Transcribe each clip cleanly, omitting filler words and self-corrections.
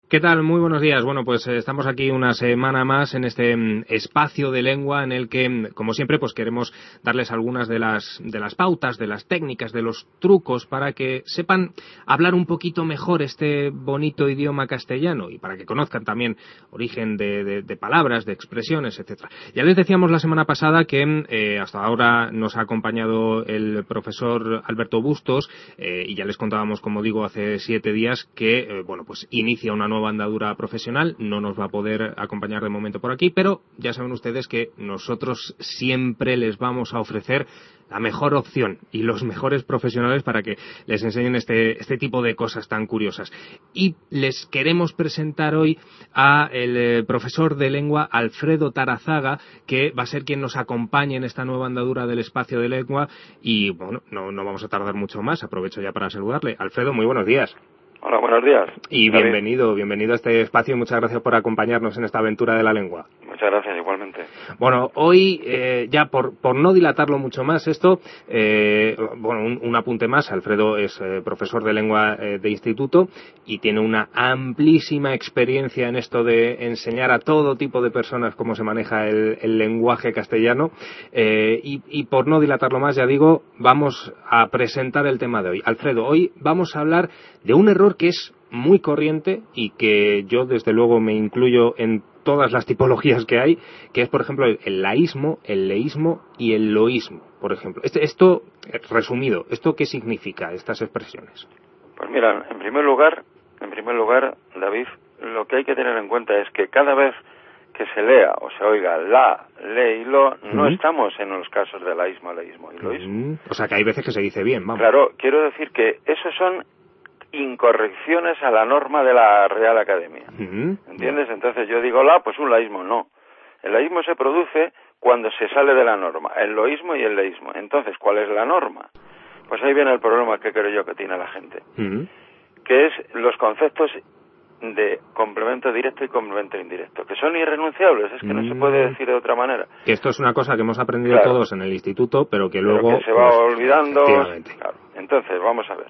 ¿Qué tal? Muy buenos días. Bueno, pues estamos aquí una semana más en este espacio de lengua en el que, como siempre, pues queremos darles algunas de las pautas, de las técnicas, de los trucos para que sepan hablar un poquito mejor este bonito idioma castellano y para que conozcan también origen de palabras, de expresiones, etcétera. Ya les decíamos la semana pasada que hasta ahora nos ha acompañado el profesor Alberto Bustos y ya les contábamos, como digo, hace 7 días que, bueno, pues inicia una nueva andadura profesional, no nos va a poder acompañar de momento por aquí, pero ya saben ustedes que nosotros siempre les vamos a ofrecer la mejor opción y los mejores profesionales para que les enseñen este tipo de cosas tan curiosas. Y les queremos presentar hoy a el profesor de lengua Alfredo Tarazaga, que va a ser quien nos acompañe en esta nueva andadura del espacio de lengua y, bueno, no vamos a tardar mucho más. Aprovecho ya para saludarle. Alfredo, muy buenos días. Hola, buenos días. Y bienvenido a este espacio y muchas gracias por acompañarnos en esta aventura de la lengua. Muchas gracias, igualmente. Bueno, hoy, ya por no dilatarlo mucho más esto, bueno, un apunte más. Alfredo es profesor de lengua de instituto y tiene una amplísima experiencia en esto de enseñar a todo tipo de personas cómo se maneja el lenguaje castellano. Y por no dilatarlo más, ya digo, vamos a presentar el tema de hoy. Alfredo, hoy vamos a hablar de un error que es muy corriente y que yo desde luego me incluyo en todas las tipologías que hay, que es por ejemplo el laísmo, el leísmo y el loísmo, por ejemplo. Esto resumido, ¿esto qué significa, estas expresiones? Pues mira, en primer lugar, David, lo que hay que tener en cuenta es que cada vez que se lea o se oiga la, le y lo, no estamos en los casos de laísmo, leísmo y loísmo. O sea que hay veces que se dice bien, vamos. Claro, quiero decir que esos son incorrecciones a la norma de la Real Academia. ¿Entiendes? Entonces yo digo la, pues un laísmo, no. El laísmo se produce cuando se sale de la norma, el loísmo y el leísmo. Entonces, ¿cuál es la norma? Pues ahí viene el problema que creo yo que tiene la gente, que es los conceptos de complemento directo y complemento indirecto, que son irrenunciables, es que no se puede decir de otra manera. Que esto es una cosa que hemos aprendido todos en el instituto, pero que luego que se va olvidando. Claro. Entonces, vamos a ver.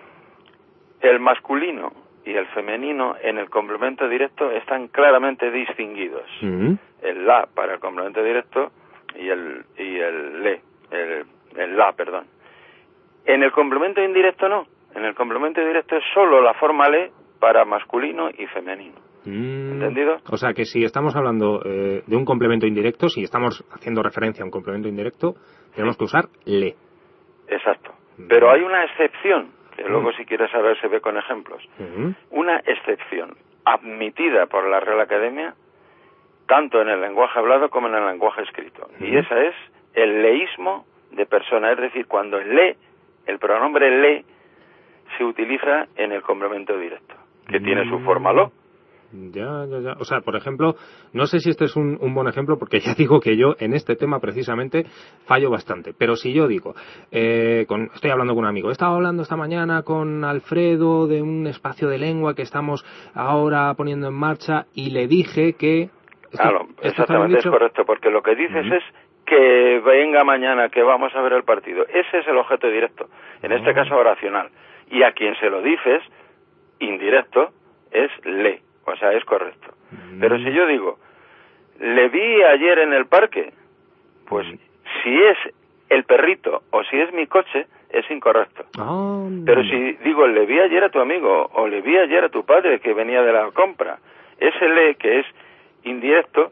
El masculino y el femenino en el complemento directo están claramente distinguidos. El la para el complemento directo y el le, el la, perdón. En el complemento indirecto no. En el complemento directo es solo la forma le para masculino y femenino. ¿Entendido? O sea que si estamos hablando de un complemento indirecto, si estamos haciendo referencia a un complemento indirecto, tenemos que usar le. Exacto. Pero hay una excepción, que luego si quieres saber se ve con ejemplos. Una excepción admitida por la Real Academia tanto en el lenguaje hablado como en el lenguaje escrito. Y esa es el leísmo de persona, es decir, cuando el pronombre le se utiliza en el complemento directo, que tiene su forma lo. Ya. O sea, por ejemplo, no sé si este es un buen ejemplo, porque ya digo que yo en este tema precisamente fallo bastante. Pero si yo digo, estoy hablando con un amigo, he estado hablando esta mañana con Alfredo de un espacio de lengua que estamos ahora poniendo en marcha y le dije que... Claro, exactamente, es correcto, porque lo que dices es que venga mañana, que vamos a ver el partido. Ese es el objeto directo, en este caso oracional. Y a quien se lo dices, indirecto, es le. O sea, es correcto. Pero si yo digo, le vi ayer en el parque, pues si es el perrito o si es mi coche, es incorrecto. Pero si digo, le vi ayer a tu amigo o le vi ayer a tu padre que venía de la compra, ese le que es indirecto,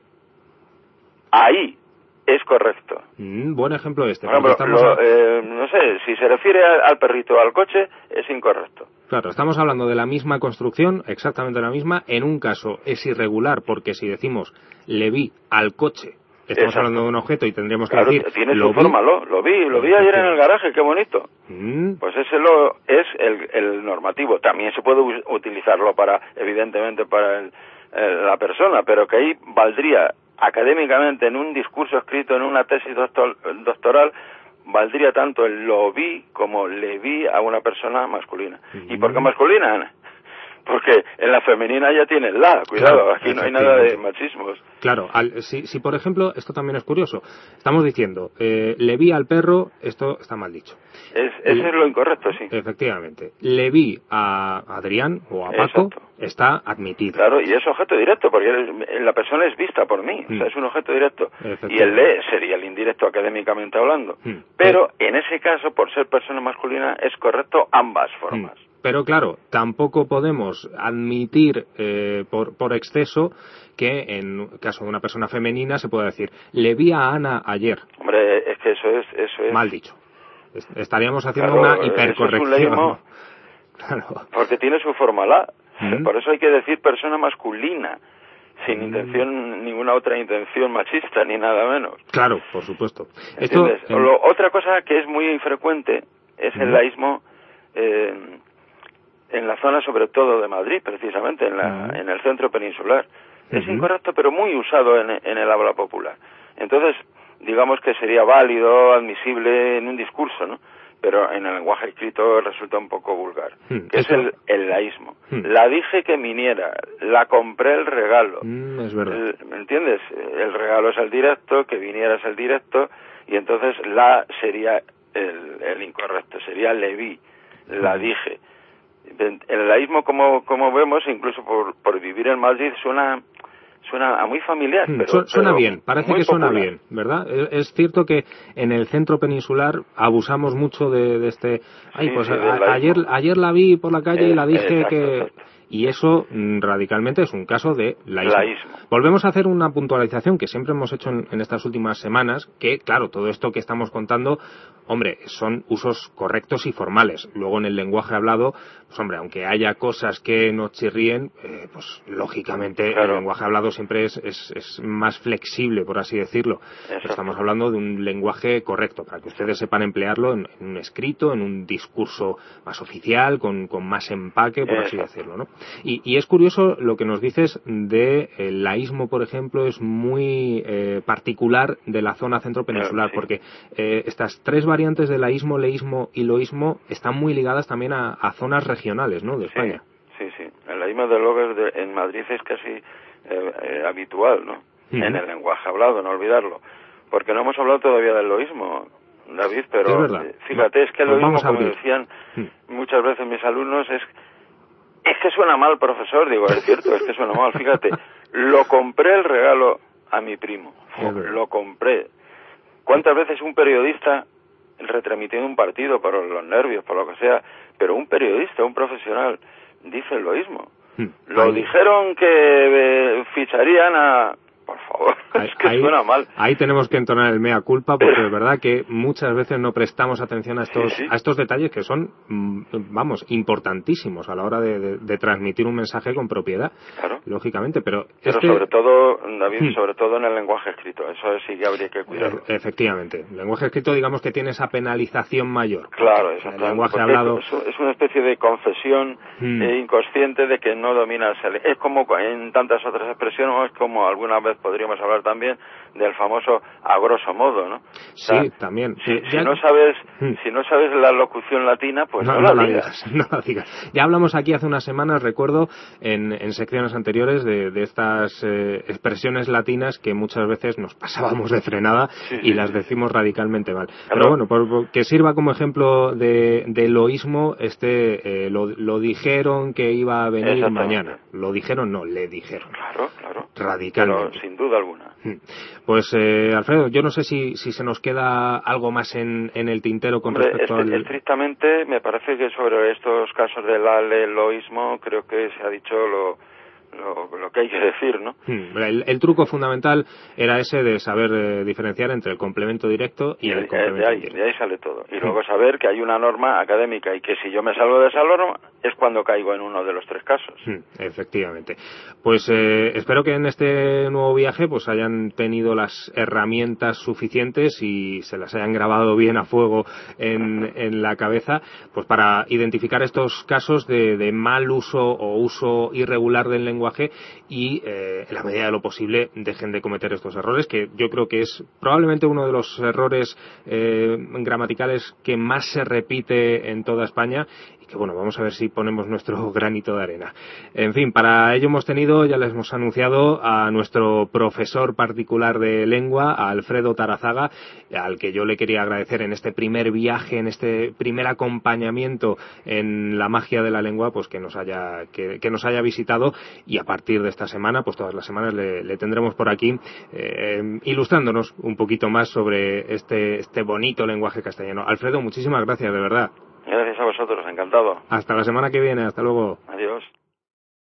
ahí es correcto. Buen ejemplo este. Por ejemplo, no sé, si se refiere al perrito o al coche, es incorrecto. Claro, estamos hablando de la misma construcción, exactamente la misma. En un caso es irregular porque si decimos le vi al coche, estamos hablando de un objeto y tendríamos que decir... tiene su forma, lo vi ayer en el garaje, qué bonito. Pues ese lo es el normativo. También se puede utilizarlo evidentemente para la persona, pero que ahí valdría académicamente en un discurso escrito en una tesis doctoral, valdría tanto el lo vi como le vi a una persona masculina. ¿Y por qué masculina? Porque en la femenina ya tienen la, cuidado, claro, aquí no hay nada de machismos. Claro, si por ejemplo, esto también es curioso, estamos diciendo, le vi al perro, esto está mal dicho. Eso es lo incorrecto, sí. Efectivamente. Le vi a Adrián o a Paco, exacto, está admitido. Claro, y es objeto directo, porque la persona es vista por mí, o sea, es un objeto directo. Y el le sería el indirecto académicamente hablando. Pero en ese caso, por ser persona masculina, es correcto ambas formas. Pero claro, tampoco podemos admitir por exceso que en caso de una persona femenina se pueda decir, le vi a Ana ayer. Hombre, es que eso es mal dicho. Estaríamos haciendo una hipercorrección. Eso es un leísmo, claro. Porque tiene su forma la. Por eso hay que decir persona masculina, sin intención, ninguna otra intención machista, ni nada menos. Claro, por supuesto. ¿Entiendes? Otra cosa que es muy frecuente es el laísmo en la zona, sobre todo de Madrid, precisamente, en el centro peninsular. Es incorrecto, pero muy usado en el habla popular. Entonces, digamos que sería válido, admisible en un discurso, ¿no? Pero en el lenguaje escrito resulta un poco vulgar, que es el laísmo. La dije que viniera, la compré el regalo. Es verdad. ¿Me entiendes? El regalo es el directo, que viniera es el directo, y entonces la sería el incorrecto, sería le vi, la dije. El laísmo, como vemos, incluso por vivir en Madrid, suena a muy familiar. Suena bien, parece que suena bien, ¿verdad? Es cierto que en el centro peninsular abusamos mucho de este... Ay, pues ayer la vi por la calle y la dije exacto. Y eso radicalmente es un caso de laísmo. Volvemos a hacer una puntualización que siempre hemos hecho en estas últimas semanas, que claro, todo esto que estamos contando, hombre, son usos correctos y formales. Luego en el lenguaje hablado, pues hombre, aunque haya cosas que nos chirríen, pues lógicamente el lenguaje hablado siempre es más flexible, por así decirlo. Pero estamos hablando de un lenguaje correcto, para que ustedes sepan emplearlo en un escrito, en un discurso más oficial, con más empaque, por así decirlo, ¿no? Y es curioso lo que nos dices de el laísmo, por ejemplo, es muy particular de la zona centro peninsular, porque estas tres variantes de laísmo, leísmo y loísmo están muy ligadas también a zonas regionales, ¿no?, de España. Sí. El laísmo de Logos en Madrid es casi habitual, ¿no? En el lenguaje hablado, no olvidarlo. Porque no hemos hablado todavía del loísmo, David, pero fíjate, es que el loísmo, como decían muchas veces mis alumnos, es que suena mal, profesor. Digo, es cierto, es que suena mal. Fíjate, lo compré el regalo a mi primo. Lo compré. ¿Cuántas veces un periodista retransmitiendo un partido por los nervios, por lo que sea, pero un periodista, un profesional, dice el loísmo? Lo dijeron que ficharían a... Por favor, es que suena mal. Ahí tenemos que entonar el mea culpa, porque es verdad que muchas veces no prestamos atención a estos detalles que son, vamos, importantísimos a la hora de transmitir un mensaje con propiedad, lógicamente. Pero sobre todo, David, sobre todo en el lenguaje escrito, eso sí que habría que cuidarlo. Efectivamente, el lenguaje escrito, digamos que tiene esa penalización mayor. Claro, exactamente. El lenguaje hablado es una especie de confesión inconsciente de que no dominas. Es como en tantas otras expresiones, como alguna vez podríamos hablar también del famoso a grosso modo, ¿no? Sí, también. Si no sabes la locución latina, pues no la digas. No la digas. Ya hablamos aquí hace unas semanas, recuerdo, en secciones anteriores de estas expresiones latinas que muchas veces nos pasábamos de frenada y las decimos radicalmente mal. Pero bueno, que sirva como ejemplo de loísmo, lo dijeron que iba a venir mañana. Lo dijeron, no, le dijeron. Claro. Radicalmente. Pero sin duda alguna. Pues, Alfredo, yo no sé si se nos queda algo más en el tintero con respecto al... Estrictamente, me parece que sobre estos casos del loísmo, creo que se ha dicho lo que hay que decir, ¿no? El truco fundamental era ese de saber diferenciar entre el complemento directo y el complemento indirecto. De ahí sale todo. Y luego saber que hay una norma académica y que si yo me salgo de esa norma es cuando caigo en uno de los tres casos. Efectivamente. Pues espero que en este nuevo viaje pues hayan tenido las herramientas suficientes y se las hayan grabado bien a fuego en la cabeza, pues para identificar estos casos de mal uso o uso irregular del lenguaje y en la medida de lo posible dejen de cometer estos errores, que yo creo que es probablemente uno de los errores gramaticales que más se repite en toda España y que bueno, vamos a ver si ponemos nuestro granito de arena. En fin, para ello hemos tenido, ya les hemos anunciado, a nuestro profesor particular de lengua, a Alfredo Tarazaga, al que yo le quería agradecer en este primer viaje, en este primer acompañamiento en la magia de la lengua, pues que nos haya visitado, y a partir de esta semana, pues todas las semanas le tendremos por aquí ilustrándonos un poquito más sobre este bonito lenguaje castellano. Alfredo, muchísimas gracias, de verdad. Gracias a vosotros, encantado. Hasta la semana que viene, hasta luego.